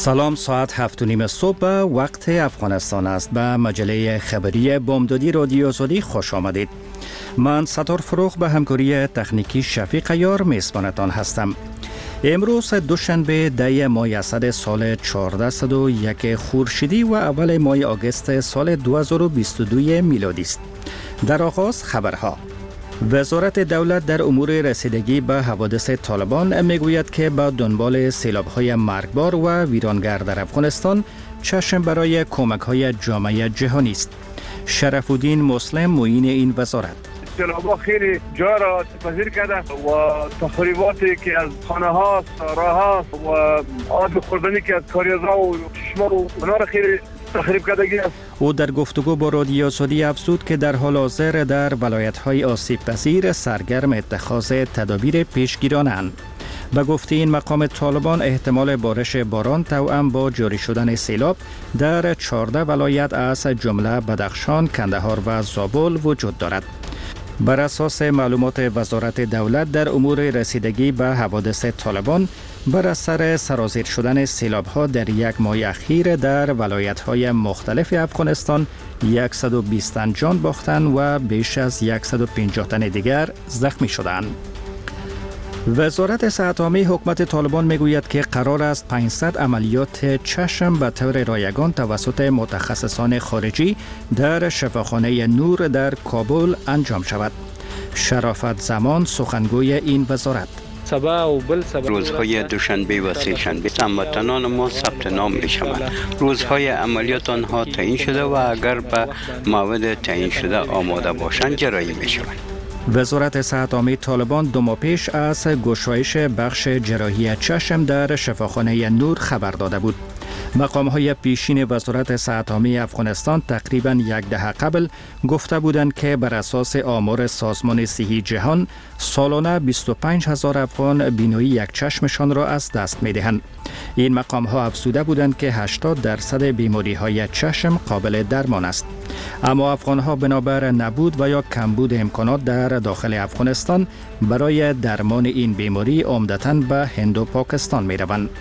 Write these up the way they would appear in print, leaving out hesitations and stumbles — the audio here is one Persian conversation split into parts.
سلام، ساعت 7:30 صبح وقت افغانستان است. به مجله خبری بامدادی رادیو آزادی خوش آمدید. من ستار فروغ به همکاری تکنیکی شفیق یار میزبانتان هستم. امروز دوشنبه 10 ماه اسد سال 1401 خورشیدی و اول ماه آگوست سال 2022 میلادی است. در آغاز خبرها. وزارت دولت در امور رسیدگی به حوادث طالبان میگوید که با دنبال سیلاب‌های مرگبار و ویرانگر در افغانستان چشم برای کمک‌های جامعه جهانی است. شرف الدین مسلم معین این وزارت. سیلاب‌ها خیلی جا را پذیر کرده و تخریباتی که از خانه‌ها، راه‌ها و آب خوردنی که از کاریزها و چشمه و اونا را خیلی تخریب کرده است. او در گفتگو با رادیو آزادی افزود که در حال حاضر در ولایت‌های آسیب پذیر سرگرم اتخاذ تدابیر پیشگیرانه‌اند. به گفته این مقام طالبان احتمال بارش باران توأم با جاری شدن سیلاب در 14 ولایت از جمله بدخشان، کندهار و زابل وجود دارد. بر اساس معلومات وزارت دولت در امور رسیدگی به حوادث طالبان، بر اثر سرازیر شدن سیلاب‌ها در یک ماه اخیر در ولایت‌های مختلف افغانستان 120 تن جان باختند و بیش از 150 تن دیگر زخمی شدند. وزارت صحت عامه حکومت طالبان میگوید که قرار است 500 عملیات چشم به طور رایگان توسط متخصصان خارجی در شفاخانه نور در کابل انجام شود. شرافت زمان سخنگوی این وزارت: روزهای دوشنبه و سه شنبه هموطنان ما ثبت نام می شوند. روزهای عملیات آنها تعیین شده و اگر به موعد تعیین شده آماده باشند جرایی می شوند. وزارت صحت عامه طالبان 2 ماه پیش از گشایش بخش جراحی چشم در شفاخانه نور خبر داده بود. مقام‌های پیشین وزارت صحت عامه افغانستان تقریباً 1 دهه قبل گفته بودند که بر اساس آمار سازمان صحی جهان سالانه 25,000 افغان بینایی یک چشمشان را از دست می‌دهند. این مقام‌ها افزوده بودند که 80% بیماری‌های چشم قابل درمان است. اما افغان‌ها بنابر نبود و یا کمبود امکانات در داخل افغانستان برای درمان این بیماری عمدتاً به هند و پاکستان می‌روند.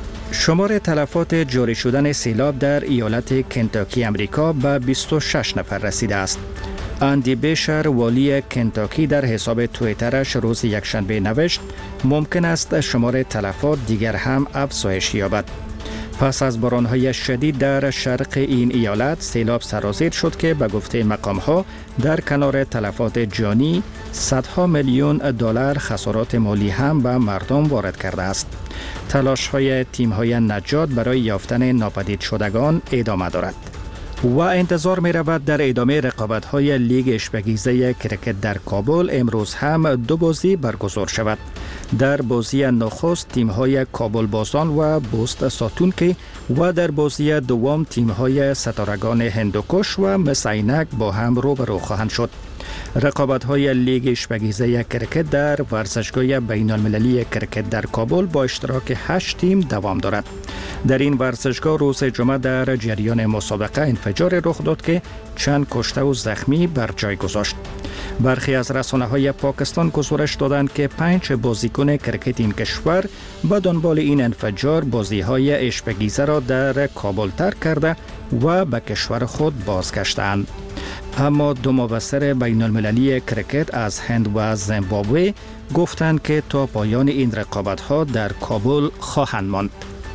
شمار تلفات جاری شدن سیلاب در ایالت کنتاکی امریکا به 26 نفر رسیده است. اندی بیشر والی کنتاکی در حساب توییترش روز یکشنبه نوشت ممکن است شمار تلفات دیگر هم افزایش یابد. پس از باران‌های شدید در شرق این ایالت سیلاب سرازیر شد که به گفته مقام‌ها در کنار تلفات جانی صدها میلیون دلار خسارات مالی هم به مردم وارد کرده است. تلاش‌های تیم‌های نجات برای یافتن ناپدید شدگان ادامه دارد و انتظار می رود در ادامه رقابت‌های لیگ اشبگیزه کرکت در کابل امروز هم 2 بازی برگزار شود. در بازی نخست تیم‌های کابل بازان و بوست ساتونکی و در بازی دوم تیم‌های ستارگان هندوکش و مس عینک با هم روبرو خواهند شد. رقابت‌های لیگ اشبگیزه کرکت در ورزشگاه بین‌المللی کرکت در کابل با اشتراک 8 تیم دوام دارد. در این ورزشگاه روز جمعه در جریان مسابقه انفجار رخ داد که چند کشته و زخمی بر جای گذاشت. برخی از رسانه‌های پاکستان گزارش دادند که 5 بازیکن کرکت این کشور به دنبال این انفجار بازی‌های اشبگیزه را در کابل ترک کرده و به کشور خود بازگشتند. اما 2 مبصر بین‌المللی کرکت از هند و زیمبابوه گفتند که تا پایان این رقابت‌ها در کابل خواهند ماند.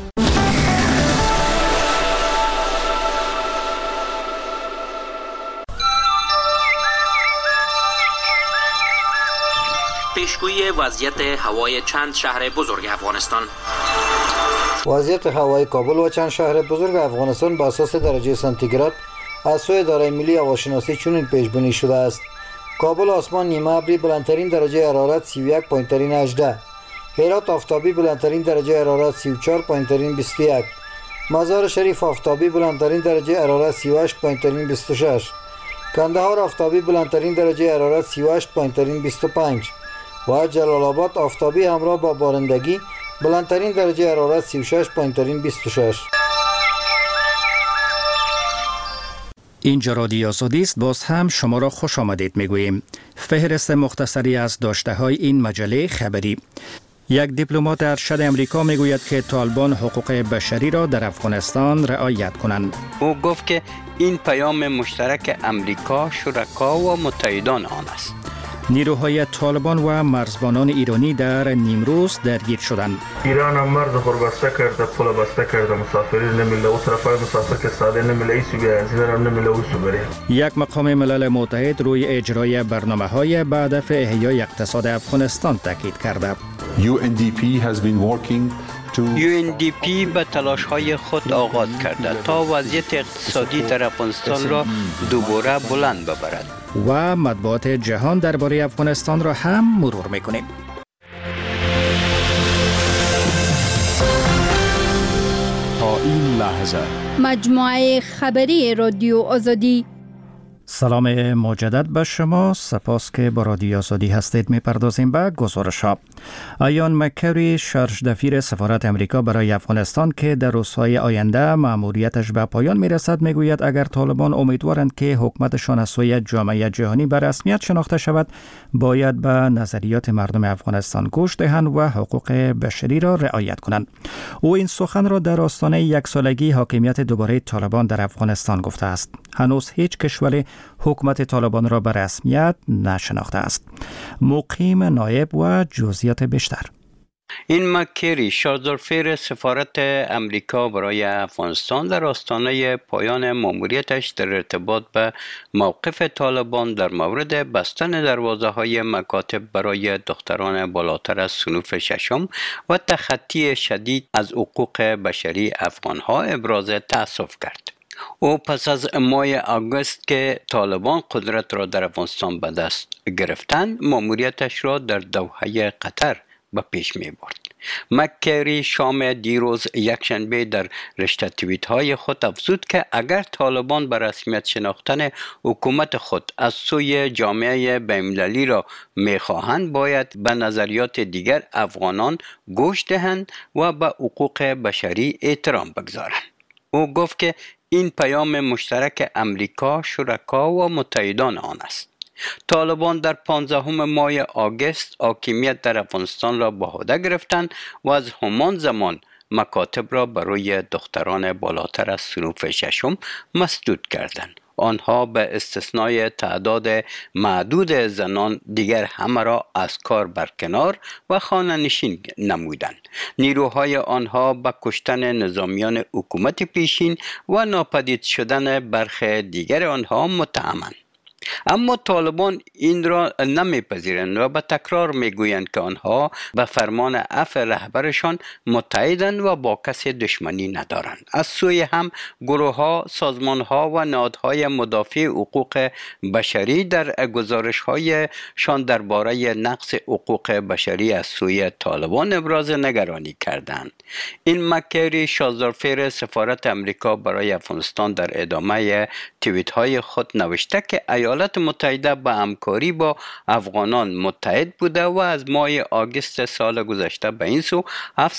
پیشگویی وضعیت هوای چند شهر بزرگ افغانستان. وضعیت هوای کابل و چند شهر بزرگ افغانستان با اساس درجه سانتیگراد از سوی اداره ملی هواشناسی چنین پیشبینی شده است: کابل آسمان نیمه ابری، بلندترین درجه حرارت 31 پایین‌ترین 18. هرات آفتابی، بلندترین درجه حرارت 34 پایین‌ترین 21. مزار شریف آفتابی، بلندترین درجه حرارت 38 پایین‌ترین 26. کندهار آفتابی، بلندترین درجه حرارت 38 پایین‌ترین 25 و جلال آباد آفتابی همراه با بارندگی، بلندترین درجه حرارت 36 پایین‌ترین 26. اینجا رادیو آزادی است. باز هم شما را خوش آمدید میگوییم. فهرست مختصری از داشته های این مجله خبری. یک دیپلمات ارشد امریکا میگوید که طالبان حقوق بشری را در افغانستان رعایت کنند. او گفت که این پیام مشترک امریکا، شرکا و متحدان آن است. نیروهای طالبان و مرزبانان ایرانی در نیمروز درگیر شدند. ایران هم مرز خود بسته کرده، پل بسته کرده، مسافری نمیله، او طرفای مسافر که ساده نمیله، ایسو بیاین زیدن هم نمیله اوسو بره. یک مقام ملل متحد روی اجرای برنامه‌های به هدف احیای اقتصاد افغانستان تاکید کرده. UNDP به تلاش‌های خود آغاز کرده تا وضعیت اقتصادی در افغانستان را دوباره بلند ببرد. و مطبوعات جهان درباره افغانستان را هم مرور می‌کنیم. تا این لحظه مجموعه خبری رادیو آزادی. سلام مجدد به شما، سپاس که با رادیو آزادی هستید. میپردازیم به گزارش‌ها. ایان مکری شرشدفیر سفارت امریکا برای افغانستان که در روزهای آینده مأموریتش به پایان میرسد میگوید اگر طالبان امیدوارند که حکومتشان از سوی جامعه جهانی به رسمیت شناخته شود باید به نظریات مردم افغانستان گوش دهند و حقوق بشری را رعایت کنند. او این سخن را در آستانه یک سالگی حاکمیت دوباره طالبان در افغانستان گفته است. هنوز هیچ کشوری حکومت طالبان را به رسمیت نشناخته است. مقیم نایب و جزئیات بیشتر. این مکری شارزارفیر سفارت امریکا برای افغانستان در آستانه پایان مأموریتش در ارتباط به موقف طالبان در مورد بستن دروازه‌های مکاتب برای دختران بالاتر از صنف ششم و تخطی شدید از حقوق بشری افغانها ابراز تأسف کرد. او پس از ماه آگوست که طالبان قدرت را در افغانستان به دست گرفتند مأموریتش را در دوحه قطر به پیش می برد. مکری شام دیروز یکشنبه در رشته توییت های خود افزود که اگر طالبان به رسمیت شناختن حکومت خود از سوی جامعه بین‌المللی را می خواهند باید به نظریات دیگر افغانان گوش دهند و به حقوق بشری احترام بگذارند. او گفت که این پیام مشترک امریکا، شرکا و متحدان آن است. طالبان در 15 ماه آگوست حاکمیت در افغانستان را به عهده گرفتند و از همان زمان مکاتب را برای دختران بالاتر از صنف ششم مسدود کردند. آنها به استثنای تعداد معدود زنان دیگر همه را از کار برکنار و خانه نشین نمودند. نیروهای آنها به کشتن نظامیان حکومت پیشین و ناپدید شدن برخی دیگر آنها متهمند. اما طالبان این را نمیپذیرند و به تکرار میگویند که آنها به فرمان عفو رهبرشان متحدند و با کسی دشمنی ندارند. از سوی هم گروه‌ها، سازمان‌ها و نهادهای مدافع حقوق بشری در گزارش‌هایشان درباره نقض حقوق بشری از سوی طالبان ابراز نگرانی کردند. این مکری شارزارفیر سفارت امریکا برای افغانستان در ادامه توییت‌های خود نوشته که ایالات متحده به همکاری با افغانان متحد بوده و از ماه آگوست سال گذشته به این سو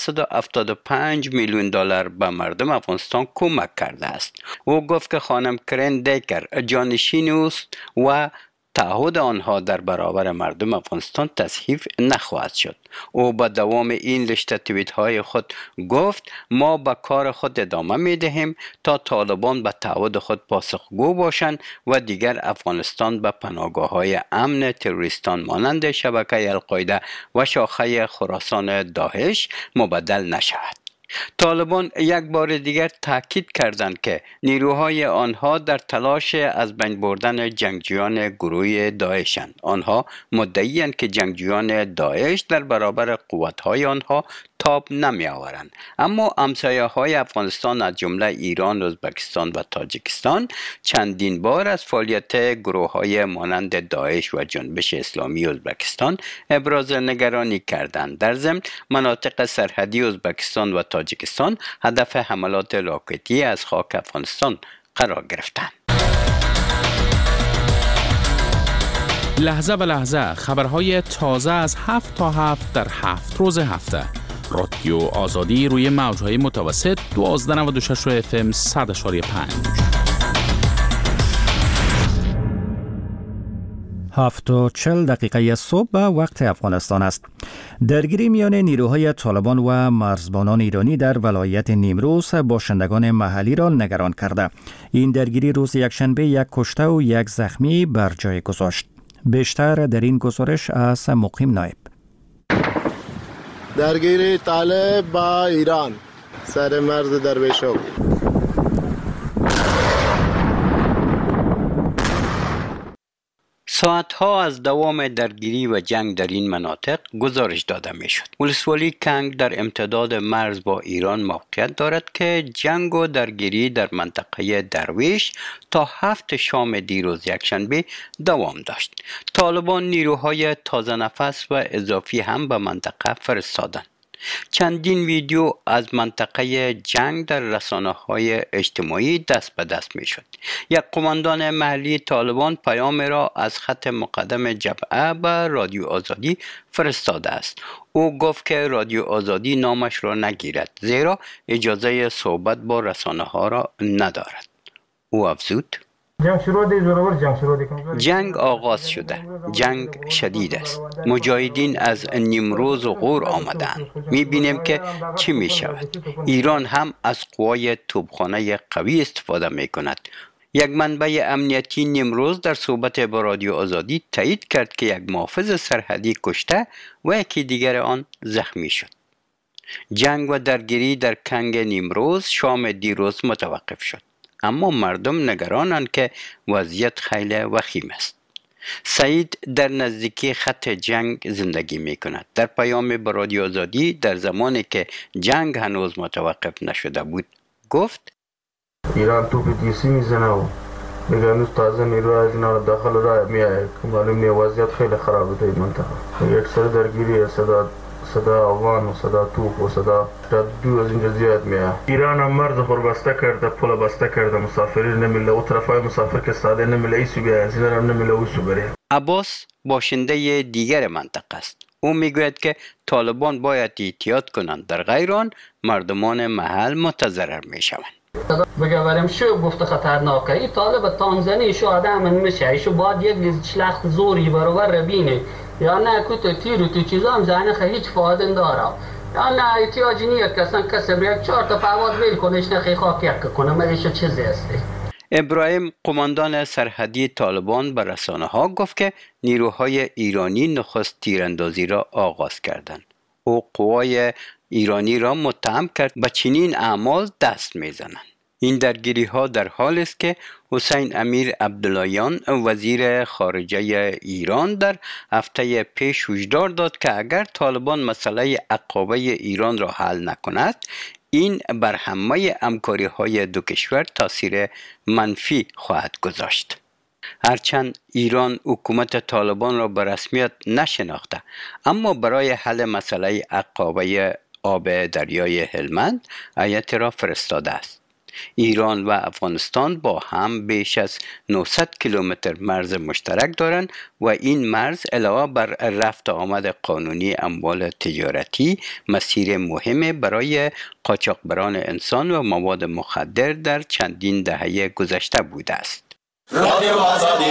775 میلیون دلار به مردم افغانستان کمک کرده است. او گفت که خانم کرین دیکر جانشین است و تعهد آنها در برابر مردم افغانستان تصحیح نخواهد شد. او با دوام این رشته توییت های خود گفت ما به کار خود ادامه می دهیم تا طالبان به تعهد خود پاسخگو باشند و دیگر افغانستان به پناهگاه های امن تروریستان مانند شبکه القاعده و شاخه خراسان داعش مبدل نشود. طالبان یک بار دیگر تاکید کردند که نیروهای آنها در تلاش از بین بردن جنگجویان گروه داعشند. آنها مدعی‌اند که جنگجویان داعش در برابر قوت‌های آنها تاب نمی آورند. اما همسایه‌های افغانستان از جمله ایران، ازبکستان و تاجیکستان چندین بار از فعالیت گروه‌های مانند داعش و جنبش اسلامی ازبکستان ابراز نگرانی کردند. در ضمن مناطق سرحدی ازبکستان و تاجیکستان هدف حملات راکتی از خاک افغانستان قرار گرفتند. لحظه به لحظه خبرهای تازه از 7 تا 7 در 7 روز هفته. رادیو آزادی روی موجهای متوسط 1296 FM 100.5. 7:40 صبح به وقت افغانستان است. درگیری میان نیروهای طالبان و مرزبانان ایرانی در ولایت نیمروز باشندگان محلی را نگران کرده. این درگیری روز یکشنبه 1 کشته و 1 زخمی بر جای گذاشت. بیشتر در این گزارش از مقیم نایب. درگیری طالب با ایران سر مرز درویشک. ساعتها از دوام درگیری و جنگ در این مناطق گزارش داده می شد. ولسوالی کنگ در امتداد مرز با ایران موقعیت دارد که جنگ و درگیری در منطقه درویش تا 7 شام دیروز یکشنبه دوام داشت. طالبان نیروهای تازه نفس و اضافی هم به منطقه فرستادند. چندین ویدیو از منطقه جنگ در رسانه‌های اجتماعی دست به دست می شد. یک قماندان محلی طالبان پیام را از خط مقدم جبهه به رادیو آزادی فرستاده است. او گفت که رادیو آزادی نامش را نگیرد زیرا اجازه صحبت با رسانه‌ها را ندارد. او افزود: جنگ آغاز شده. جنگ شدید است. مجاهدین از نیمروز و غور آمدند. می بینیم که چی می شود. ایران هم از قوای توپخانه قوی استفاده می کند. یک منبع امنیتی نیمروز در صحبت با رادیو آزادی تایید کرد که یک محافظ سرحدی کشته و یکی دیگر آن زخمی شد. جنگ و درگیری در کنگ نیمروز شام دیروز متوقف شد. اما مردم نگرانند که وضعیت خیلی وخیم است. سعید در نزدیکی خط جنگ زندگی می کند. در پیام به رادیو آزادی در زمانی که جنگ هنوز متوقف نشده بود گفت: ایران توپ تیسی میزنه و میگه هنوز تازه نیرو از اینا داخل را میایه که معلوم وضعیت خیلی خرابه در این منطقه. یک سر درگیری صدا افغان و صدا توپ و صدا دو از اینجا زیاد میاد. ایران هم مرز خور بسته کرده، پل بسته کرده، مسافری نمیله. او طرفای مسافر که ساده نمیله ایسو بیاید، زینا هم نمیله اوسو بره. عباس باشنده دیگر منطقه است. او میگوید که طالبان باید احتیاط کنند، در غیر آن مردمان محل متضرر میشوند. بگوارم شو گفته خطرناکه. این طالب تانزانی شو آدم میشه، ایشو باید یک شلخت زوری برابر ربینه یا نه کت تیر و تو چیزا هم زنه هیچ فایده نداره. یا نه احتیاجی نیست که اصلا کسی بیاد 4 تا پرواز بیل کنه ایش نخی خاک یک کنه. ملیش چیزی هستی. ابراهیم قماندان سرحدی طالبان به رسانه ها گفت که نیروهای ایرانی نخست تیراندازی را آغاز کردند. او قوای ایرانی را متهم کرد به چنین اعمال دست میزنند. این درگیری ها در حال است که حسین امیر عبداللهیان وزیر خارجه ایران در هفته پیش هشدار داد که اگر طالبان مسئله عقابه ایران را حل نکند این بر همه همکاری های دو کشور تاثیر منفی خواهد گذاشت. هرچند ایران حکومت طالبان را به رسمیت نشناخته اما برای حل مسئله عقابه آب دریای هلمند هیئت را فرستاده است. ایران و افغانستان با هم بیش از 900 کیلومتر مرز مشترک دارند و این مرز علاوه بر رفت آمد قانونی اموال تجارتی مسیر مهم برای قاچاقبران انسان و مواد مخدر در چندین دهه گذشته بوده است. رادیو آزادی.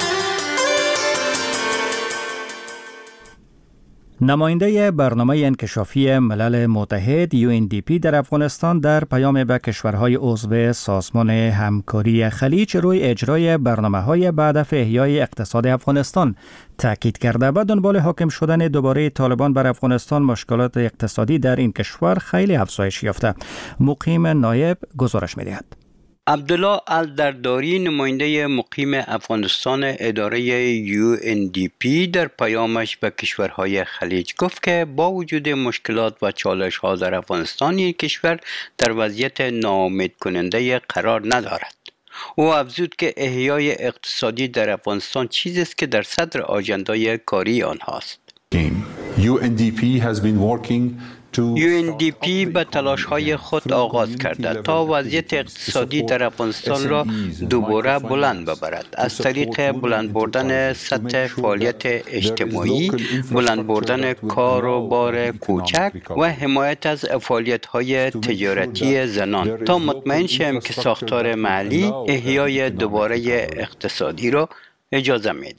نماینده برنامه انکشافی ملل متحد UNDP در افغانستان در پیام به کشورهای عضو سازمان همکاری خلیج روی اجرای برنامه‌های به هدف احیای اقتصاد افغانستان تاکید کرده. به دنبال حاکم شدن دوباره طالبان بر افغانستان مشکلات اقتصادی در این کشور خیلی افزایش یافته. مقیم نایب گزارش می‌دهد. عبدالله الدرداری نماینده مقیم افغانستان اداره UNDP در پیامش به کشورهای خلیج گفت که با وجود مشکلات و چالش‌ها در افغانستان این کشور در وضعیت ناامید کننده قرار ندارد. او افزود که احیای اقتصادی در افغانستان چیزی است که در صدر آژندای کاری آنهاست. UNDP به تلاش‌های خود آغاز کرده تا وضعیت اقتصادی در افغانستان را دوباره بلند ببرد از طریق بلند بردن سطح فعالیت اجتماعی، بلند بردن کاروبار کوچک و حمایت از فعالیت‌های تجارتی زنان تا مطمئن شویم که ساختار محلی احیای دوباره اقتصادی را اجازه می‌دهد.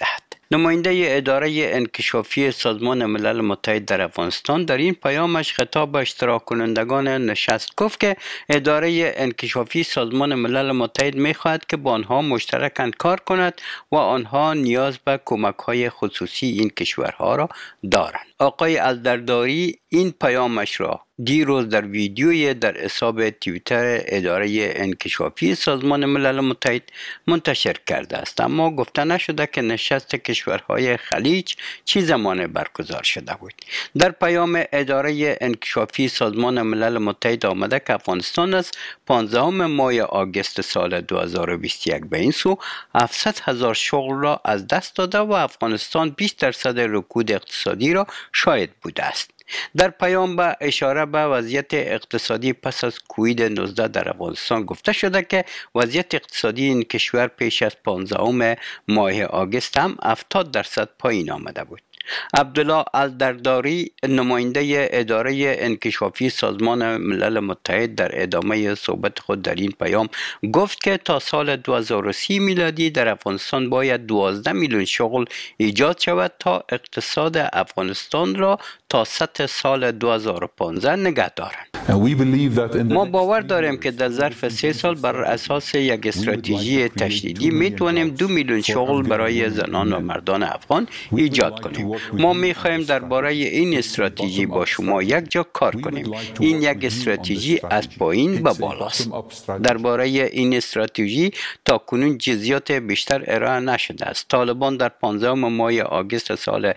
نماینده اداره انکشافی سازمان ملل متحد در افغانستان در این پیامش خطاب به اشتراک کنندگان نشست گفت که اداره انکشافی سازمان ملل متحد می‌خواهد که با آنها مشترکاً کار کند و آنها نیاز به کمک‌های خصوصی این کشورها را دارند. آقای الدرداری این پیامش را دیروز در ویدیوی در حساب توییتر اداره انکشافی سازمان ملل متحد منتشر کرده است، اما گفته نشده که نشست کشورهای خلیج چه زمان برگزار شده بود. در پیام اداره انکشافی سازمان ملل متحد آمده که افغانستان از 15 ماه آگوست سال 2021 به این سو 700,000 شغل را از دست داده و افغانستان 20% رکود اقتصادی را شاهد بوده است. در پیام به اشاره به وضعیت اقتصادی پس از کووید 19 در افغانستان گفته شده که وضعیت اقتصادی این کشور پیش از 15 ماه آگوست هم 70% پایین آمده بود. عبدالله الدرداری نماینده اداره انکشافی سازمان ملل متحد در ادامه صحبت خود در این پیام گفت که تا سال 2030 میلادی در افغانستان باید 12 میلیون شغل ایجاد شود تا اقتصاد افغانستان را تا سطح سال 2015 نگه دارند. ما باور داریم که در ظرف 3 سال بر اساس یک استراتژی تشدیدی میتوانیم 2 میلیون شغل برای زنان و مردان افغان ایجاد کنیم. ما میخواهیم درباره این استراتژی با شما یک جا کار کنیم. این یک استراتژی از پایین به بالاست. درباره این استراتژی تا کنون جزئیات بیشتر ارائه نشده است. طالبان در 15 ماه آگوست سال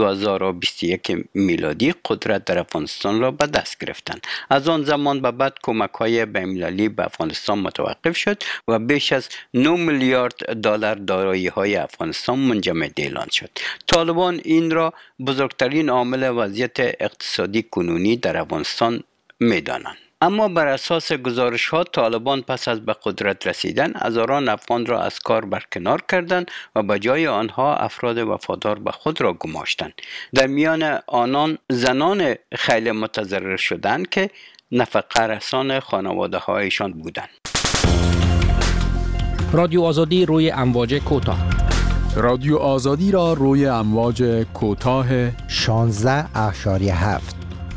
2021 میلادی قدرت در افغانستان را به دست گرفتند. از آن زمان به بعد کمک‌های بین‌المللی به افغانستان متوقف شد و بیش از 9 میلیارد دلار دارایی‌های افغانستان منجمد اعلان شد. طالبان این را بزرگترین عامل وضعیت اقتصادی کنونی در افغانستان می‌دانند. اما بر اساس گزارش‌ها طالبان پس از به قدرت رسیدن هزاران افغان را از کار برکنار کردند و به جای آنها افراد وفادار به خود را گماشتند. در میان آنان زنان خیلی متضرر شدند که نفقه رسان خانواده‌هایشان بودند. رادیو آزادی روی امواج کوتاه. رادیو آزادی را روی امواج کوتاه 16.7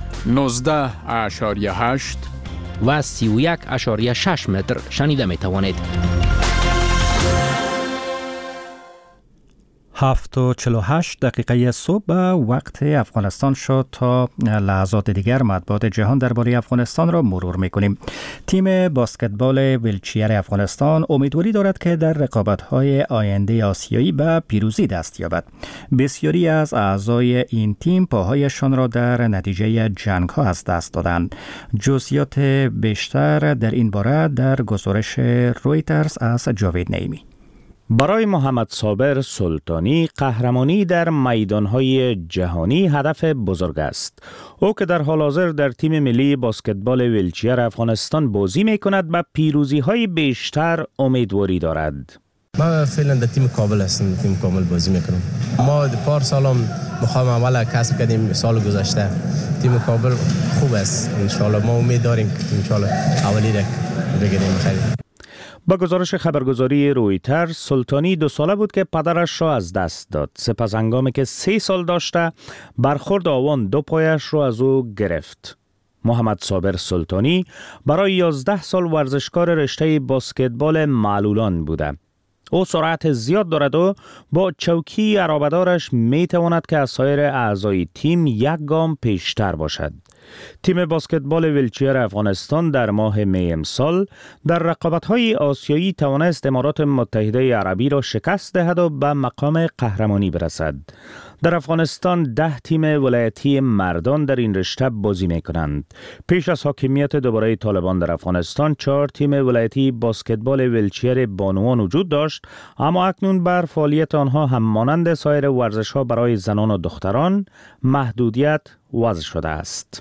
19.8 و 31.6 متر شنیده می توانید. 7:48 دقیقه صبح وقت افغانستان شد. تا لحظات دیگر مطبوعات جهان درباره افغانستان را مرور می‌کنیم. تیم باسکتبال ویلچیر افغانستان امیدواری دارد که در رقابت‌های آینده آسیایی به پیروزی دست یابد. بسیاری از اعضای این تیم پاهایشان را در نتیجه جنگ‌ها از دست دادند. جزئیات بیشتر در این باره در گزارش رویترز از جاوید نعیمی. برای محمد صابر سلطانی قهرمانی در میدانهای جهانی هدف بزرگ است. او که در حال حاضر در تیم ملی باسکتبال ویلچیر افغانستان بازی می کند به پیروزی های بیشتر امیدواری دارد. من فعلا در تیم کابل هستم، تیم کابل بازی میکنم. ما پار سالم مقام اول کسب کردیم سال گذشته. تیم کابل خوب است. ان شاء الله ما امید داریم که ان شاء الله اولی را بگیریم. خیلی با گزارش خبرگزاری رویترز سلطانی 2 ساله بود که پدرش را از دست داد. سپس هنگامی که 3 سال داشته برخورد آوان 2 پایش را از او گرفت. محمد صابر سلطانی برای 11 سال ورزشکار رشته باسکتبال معلولان بوده. او سرعت زیاد دارد و با چوکی عرابه‌دارش می تواند که از سایر اعضای تیم 1 گام پیشتر باشد. تیم باسکتبال ویلچیر افغانستان در ماه می امسال در رقابت‌های آسیایی توانست امارات متحده عربی را شکست دهد و به مقام قهرمانی برسد. در افغانستان 10 تیم ولایتی مردان در این رشته بازی می کنند. پیش از حاکمیت دوباره طالبان در افغانستان 4 تیم ولایتی باسکتبال ویلچیر بانوان وجود داشت، اما اکنون بر فعالیت آنها هم مانند سایر ورزش‌ها برای زنان و دختران محدودیت وضع شده است.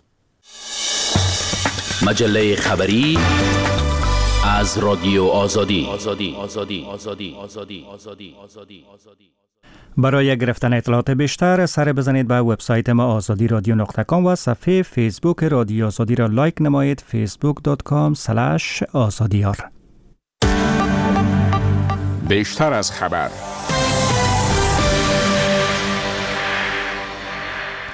مجله خبری از رادیو آزادی. برای گرفتن اطلاعات بیشتر سر بزنید به وبسایت ما azadi.radio.com و صفحه فیسبوک رادیو آزادی را لایک نمایید. facebook.com/azadiyar. بیشتر از خبر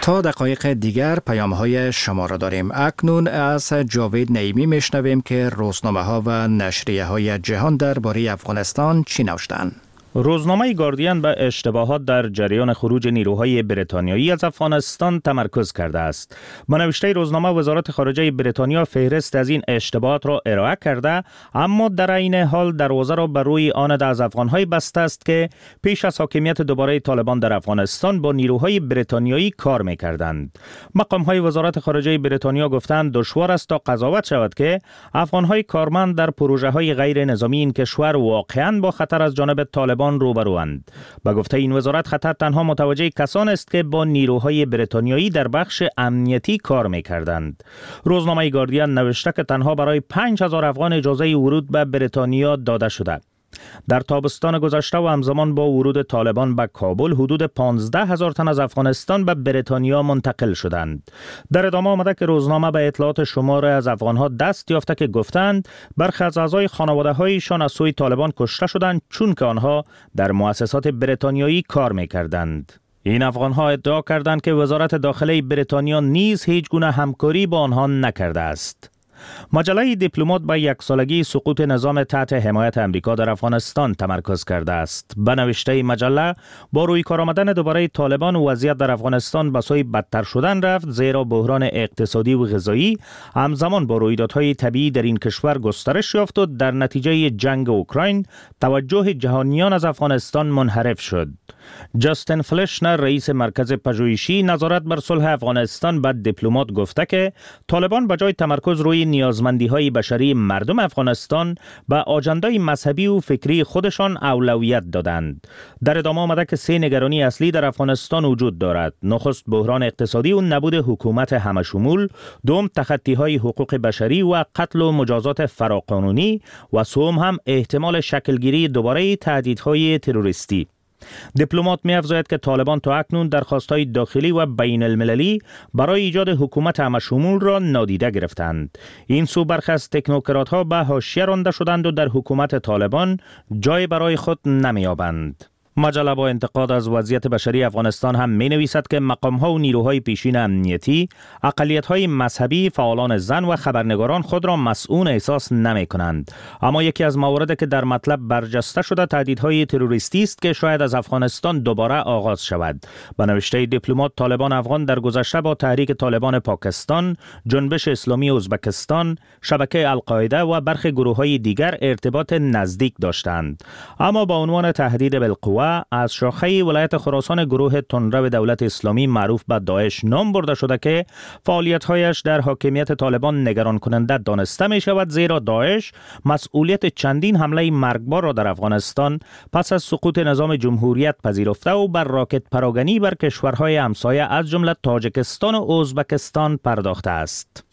تا دقایق دیگر پیام های شما را داریم. اکنون از جاوید نعیمی میشنویم که روزنامه ها و نشریه های جهان درباره افغانستان چی نوشتند. روزنامه گاردین به اشتباهات در جریان خروج نیروهای بریتانیایی از افغانستان تمرکز کرده است. با نوشته روزنامه وزارت خارجه بریتانیا فهرست از این اشتباهات را ارائه کرده، اما در عین حال دروازه را بر روی آن از افغان‌های بسته است که پیش از حاکمیت دوباره طالبان در افغانستان با نیروهای بریتانیایی کار می‌کردند. مقام‌های وزارت خارجه بریتانیا گفتند دشوار است تا قضاوت شود که افغان‌های کارمند در پروژه‌های غیر نظامی این کشور واقعاً با خطر از جانب طالبان روبروند. به گفته این وزارت خطر تنها متوجه کسان است که با نیروهای بریتانیایی در بخش امنیتی کار می‌کردند. روزنامه گاردین نوشته که تنها برای 5000 افغان اجازه ورود به بریتانیا داده شده. در تابستان گذشته و همزمان با ورود طالبان به کابل حدود 15,000 تن از افغانستان به بریتانیا منتقل شدند. در ادامه آمده که روزنامه به اطلاعات شماره از افغانها دست یافته که گفتند برخی از اعضای خانواده‌هایشان از سوی طالبان کشته شدند چون که آنها در مؤسسات بریتانیایی کار می‌کردند. این افغانها ادعا کردند که وزارت داخله بریتانیا نیز هیچ گونه همکاری با آنها نکرده است. مجله دیپلمات به یک سالگی سقوط نظام تحت حمایت امریکا در افغانستان تمرکز کرده است. به نوشته مجله با روی کار آمدن دوباره طالبان وضعیت در افغانستان به سوی بدتر شدن رفت، زیرا بحران اقتصادی و غذایی همزمان با رویدادهای طبیعی در این کشور گسترش یافت و در نتیجه جنگ اوکراین توجه جهانیان از افغانستان منحرف شد. جاستین فلشنر رئیس مرکز پژوهشی نظارت بر صلح افغانستان به دیپلمات گفته که طالبان به جای تمرکز روی نیازمندی‌های بشری مردم افغانستان به آجندای مذهبی و فکری خودشان اولویت دادند. در ادامه آمده که 3 نگرانی اصلی در افغانستان وجود دارد: نخست بحران اقتصادی و نبود حکومت همشمول، دوم تخطی‌های حقوق بشری و قتل و مجازات فراقانونی و سوم هم احتمال شکلگیری دوباره تهدیدهای تروریستی. دیپلمات می‌افزاید که طالبان تا اکنون درخواست‌های داخلی و بین المللی برای ایجاد حکومت همشمول را نادیده گرفتند. این سو برخی از تکنوکرات‌ها به حاشیه رانده شدند و در حکومت طالبان جای برای خود نمی‌یابند. مجله با انتقاد از وضعیت بشری افغانستان هم می نویسد که مقام‌ها و نیروهای پیشین امنیتی، اقلیت‌های مذهبی، فعالان زن و خبرنگاران خود را مسئول احساس نمی کنند. اما یکی از مواردی که در مطلب برجسته شده تهدیدهای تروریستی است که شاید از افغانستان دوباره آغاز شود. به نوشته دیپلمات طالبان افغان در گذشته با تحریک طالبان پاکستان، جنبش اسلامی ازبکستان، شبکه القاعده و برخی گروه‌های دیگر ارتباط نزدیک داشتند. اما با عنوان تهدید بالقوه از شاخه ولایت خراسان گروه تندرو دولت اسلامی معروف به داعش نام برده شده که فعالیت‌هایش در حاکمیت طالبان نگران کننده دانسته می شود، زیرا داعش مسئولیت چندین حمله مرگبار را در افغانستان پس از سقوط نظام جمهوریت پذیرفته و بر راکت پراگنی بر کشورهای همسایه از جمله تاجیکستان و ازبکستان پرداخته است.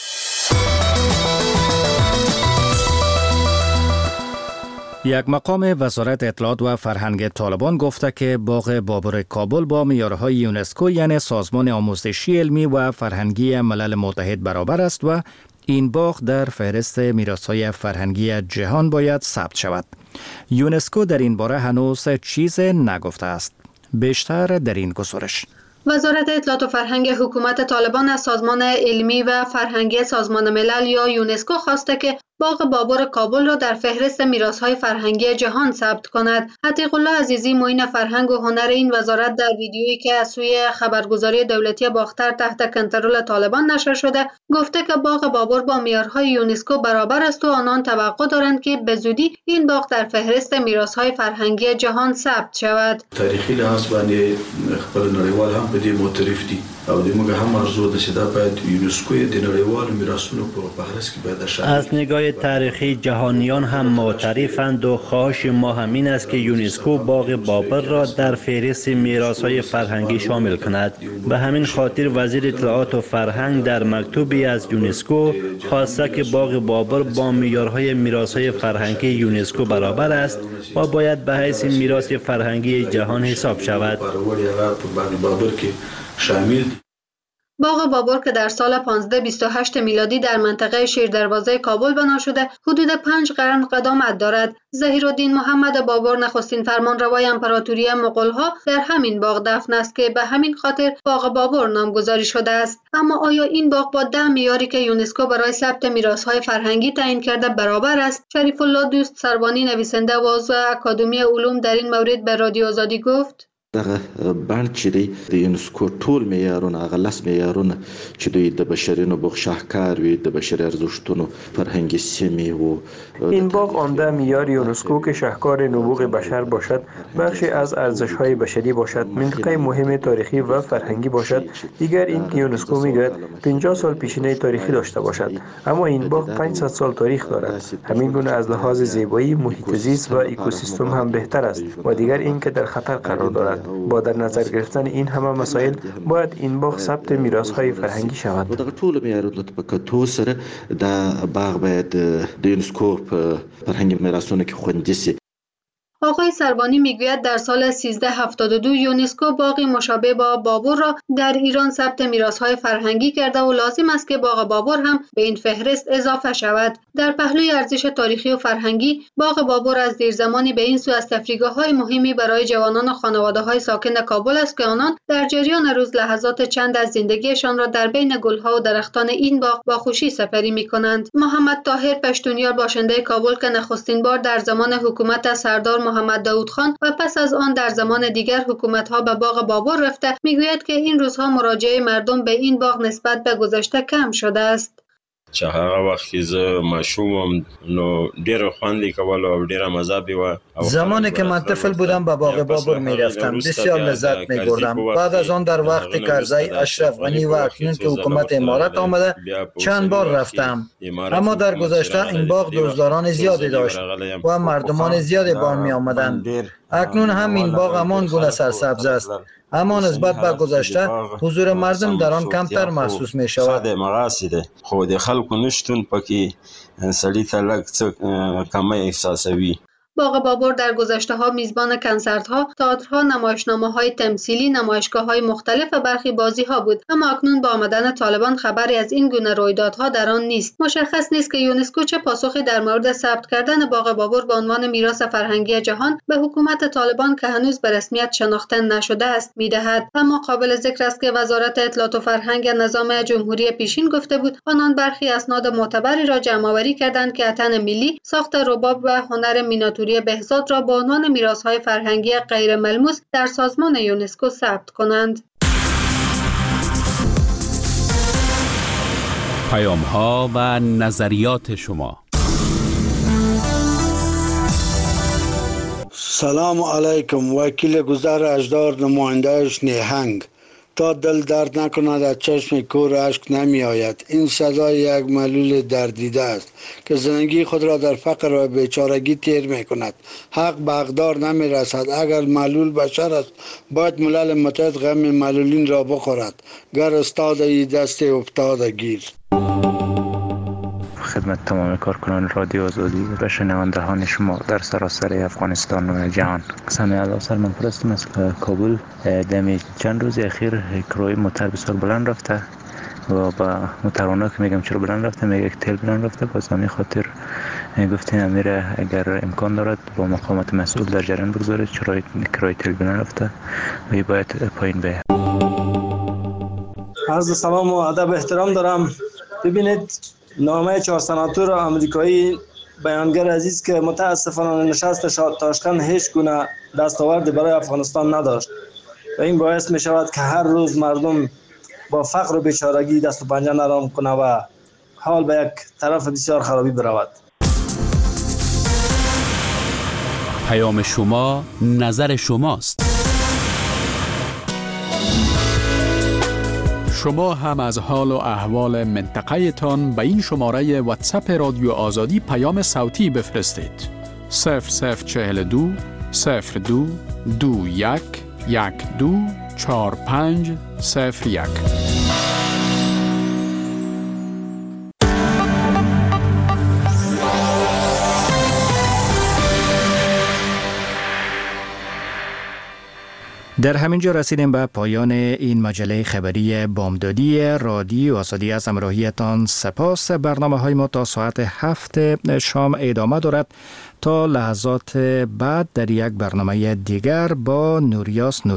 یک مقام وزارت اطلاعات و فرهنگ طالبان گفته که باغ بابر کابل با معیارهای یونسکو یعنی سازمان آموزشی علمی و فرهنگی ملل متحد برابر است و این باغ در فهرست میراث‌های فرهنگی جهان باید ثبت شود. یونسکو در این باره هنوز چیز نگفته است. بیشتر در این گزارش. وزارت اطلاعات و فرهنگ حکومت طالبان از سازمان علمی و فرهنگی سازمان ملل یا یونسکو خواسته که باغ بابر کابل را در فهرست میراث‌های فرهنگی جهان ثبت کند. عتیق الله عزیزی معین فرهنگ و هنر این وزارت در ویدیویی که از سوی خبرگزاری دولتی باختر تحت کنترل طالبان نشر شده گفته که باغ بابر با معیارهای یونسکو برابر است و آنان توقع دارند که به زودی این باغ در فهرست میراث‌های فرهنگی جهان ثبت شود. تاریخی لحاظ باندې خپل نړیوال هم په دې معترف دي او د موږ هم ارزو ده چې دا باید یونسکو د نړیوال میراثونو په فهرست کې باید شامل. از نگاه تاریخی جهانیان هم معترفند و خواهش ما همین است که یونسکو باغ بابر را در فهرست میراث‌های فرهنگی شامل کند. به همین خاطر وزیر اطلاعات و فرهنگ در مکتوبی از یونسکو خواسته که باغ بابر با معیارهای میراث‌های فرهنگی یونسکو برابر است و باید به حیث میراث فرهنگی جهان حساب شود. باغ بابر که در سال 1528 میلادی در منطقه شیردروازه کابل بنا شده، حدود 5 قرن قدامت دارد. ظهیرالدین محمد بابر نخستین فرمانروای امپراتوری مغول‌ها در همین باغ دفن است که به همین خاطر باغ بابر نامگذاری شده است. اما آیا این باغ با 10 معیاری که یونسکو برای ثبت میراث‌های فرهنگی تعیین کرده برابر است؟ شریف الله دوست سروانی، نویسنده و عضو اکادمی علوم، در این مورد به رادیو آزادی گفت: دغه بند چې د یونسکو ټول معیارونه هغه 10 معیارونه چې دوی د بشري نبوغ شاهکار وي، د بشري ارزښتونو فرهنګي سیمې و این باغ آن 10 معیار یونسکو که شاهکار نبوغ بشر باشد، بخشی از ارزش‌های بشری باشد، منطقه مهم تاریخی و فرهنگی باشد. دیگر این که یونسکو میگوید 50 سال پیشینه تاریخی داشته باشد، اما این باغ 500 سال تاریخ دارد. همین گونه از لحاظ زیبایی، محیط زیست و اکوسیستم هم بهتر است. و دیگر این که در خطر قرار دارد. با در نظر گرفتن این همه مسائل باید این باغ ثبت میراث‌های فرهنگی شود. دغه ټول معیارونه په کتو سره دا باغ باید د یونسکو په فرهنګي میراثونو کې خوندي شي. آقای سروانی میگوید در سال 1372 یونسکو باغی مشابه با بابر را در ایران ثبت میراث‌های فرهنگی کرده و لازم است که باغ بابر هم به این فهرست اضافه شود. در پهلوی ارزش تاریخی و فرهنگی، باغ بابر از دیرزمانی به این سو از تفریحگاه‌های مهمی برای جوانان و خانواده‌های ساکن کابل است که آنان در جریان روز لحظات چند از زندگیشان را در بین گل‌ها و درختان این باغ با خوشی سپری می‌کنند. محمد طاهر پشتونیار، باشنده کابل که نخستین بار در زمان حکومت سردار محمد داود خان و پس از آن در زمان دیگر حکومت‌ها به باغ بابر رفته، میگوید که این روزها مراجعه مردم به این باغ نسبت به گذشته کم شده است. چې هغه وخت کې زه ماشوم نو ډېر خوند کول او ډېر مزه به و. زمانی که من طفل بودم به باغ بابر میرفتم، بسیار لذت می‌بردم. بعد از آن در وقت کرزی، اشرف غنی و اکنون که حکومت امارات آمده چند بار رفتم، اما در گذشته این باغ دوستداران زیادی داشت و مردمان زیادی به آن می آمدند. اکنون هم این باغ همان گونه سرسبز است، اما نسبت به گذشته حضور مردم در آن کمتر محسوس می شود. مقاصد خود خلکو نشتون پکې سړی ته لږ څه کمی احساسوي. باغ بابر در گذشته‌ها میزبان کنسرت‌ها، تئاترها، نمایشنامه‌های تمثیلی، نمایشگاه‌های مختلف و برخی بازی‌ها بود، اما اکنون با آمدن طالبان خبری از این گونه رویدادها در آن نیست. مشخص نیست که یونسکو چه پاسخی در مورد ثبت کردن باغ بابر به عنوان میراث فرهنگی جهان به حکومت طالبان که هنوز به رسمیت شناخته نشده است می‌دهد. اما قابل ذکر است که وزارت اطلاعات و فرهنگ نظام جمهوری پیشین گفته بود آنان برخی اسناد معتبری را جمع‌آوری کردند که اتن ملی، ساخت رباب و هنر میناتوری بهزاد را با عنوان میراث‌های فرهنگی غیر ملموس در سازمان یونسکو ثبت کنند. پیام‌ها و نظریات شما. سلام علیکم. وکیل گذر اجدار، نماینده‌اش نیهنگ. تا دل درد نکند از چشم کور اشک نمی آید. این سزای یک معلول دردیده است که زندگی خود را در فقر و بیچارگی تیر می کند. حق به حقدار نمی رسد. اگر معلول بشر است باید ملل متحد غم معلولین را بخورد. گر استاد دست افتاده گیر. خدمت تمام کارکنان رادیو آزادی و شنوندگان شما در سراسر افغانستان و جهان. سامع الله سرمنپرستم از کابل. دمی چند روز اخیر کرای موتر بسیار بلند رفته و با موترانه که میگم چرا بلند رفته، میگه که تیل بلند رفته. باز همین خاطر گفتیم امیر اگر امکان دارد با مقامات مسئول در جریان بگذارید چرا کرای تیل بلند رفته و باید پایین بیاید. عرض سلام و ادب احترام دارم. ببینید، نامه 4 سناتور آمریکایی بیانگر عزیز که متاسفانه نشست تاشکند هیچ گونه دستاوردی برای افغانستان نداشت و این باعث می شود که هر روز مردم با فقر و بیچارگی دست و پنجه نرم کنه و حال به یک طرف بسیار خرابی برود. پیام شما، نظر شماست. شما هم از حال و احوال منطقه تان به این شماره واتساپ رادیو آزادی پیام صوتی بفرستید. 0042 02 21 12 45 01. در همین جا رسیدیم به پایان این مجله خبری بامدادی رادیو آزادی. از همراهیتان سپاس. برنامه های ما تا ساعت 7 شام ادامه دارد. تا لحظات بعد در یک برنامه دیگر با نوریاس